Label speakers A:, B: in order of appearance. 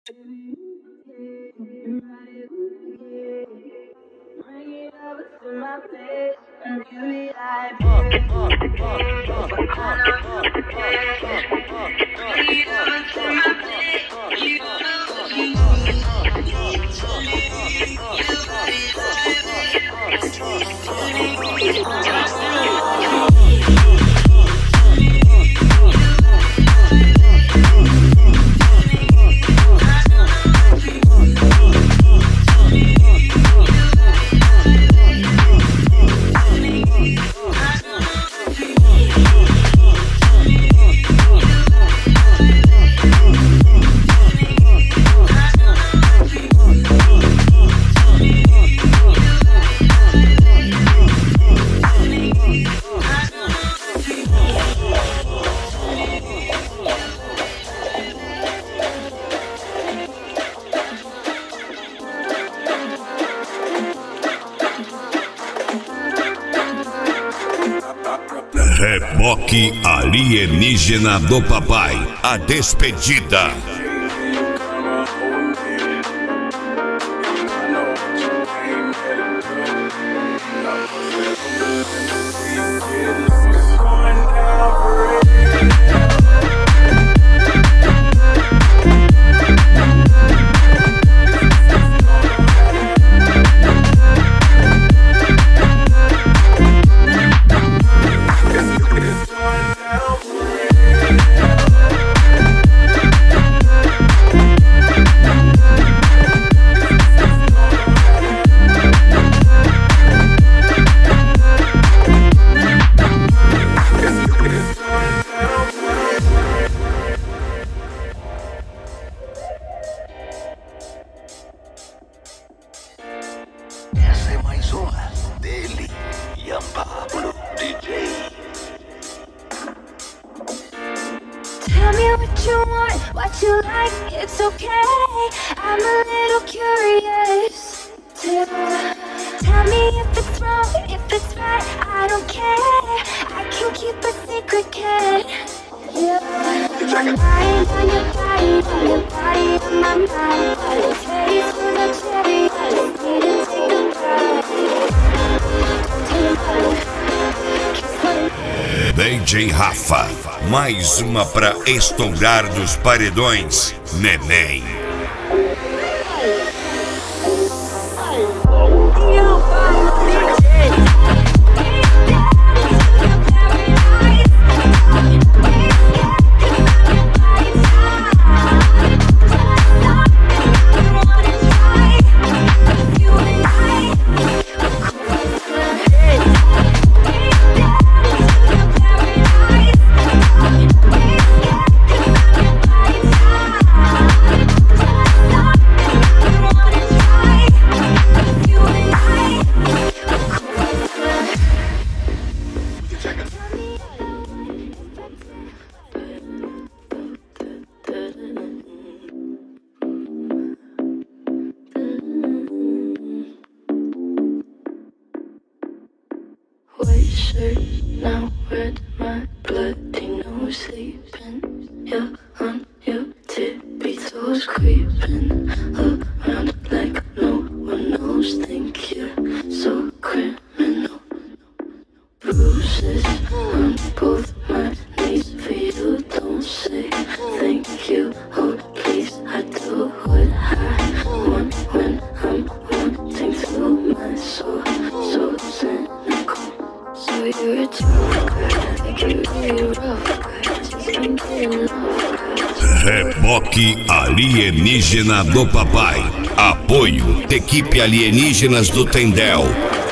A: Reboque alienígena do papai. A despedida.
B: Essa é mais uma dele, Ian Pablo DJ.
C: Tell me what you want, what you like, it's okay. I'm a little curious too. Tell me if it's wrong, if it's right, I don't care. I can keep a secret, kid. Yeah, my mind on your body, on my mind. Taste for the cherry, I just need to take a bite.
A: DJ Rafa, mais uma pra estourar dos paredões, neném.
D: White shirt, now red, my bloody nose sleeping. You're on your tippy toes, creeping around like no one knows. Think you're so criminal. Bruises on both my knees for you. Don't say thank you, oh please. I do what I want when I'm wanting through my soul. So cynical. So you're a joker, like you're really rough, just can't get enough.
A: Reboque alienígena do papai. Apoio, equipe alienígenas do Tendel.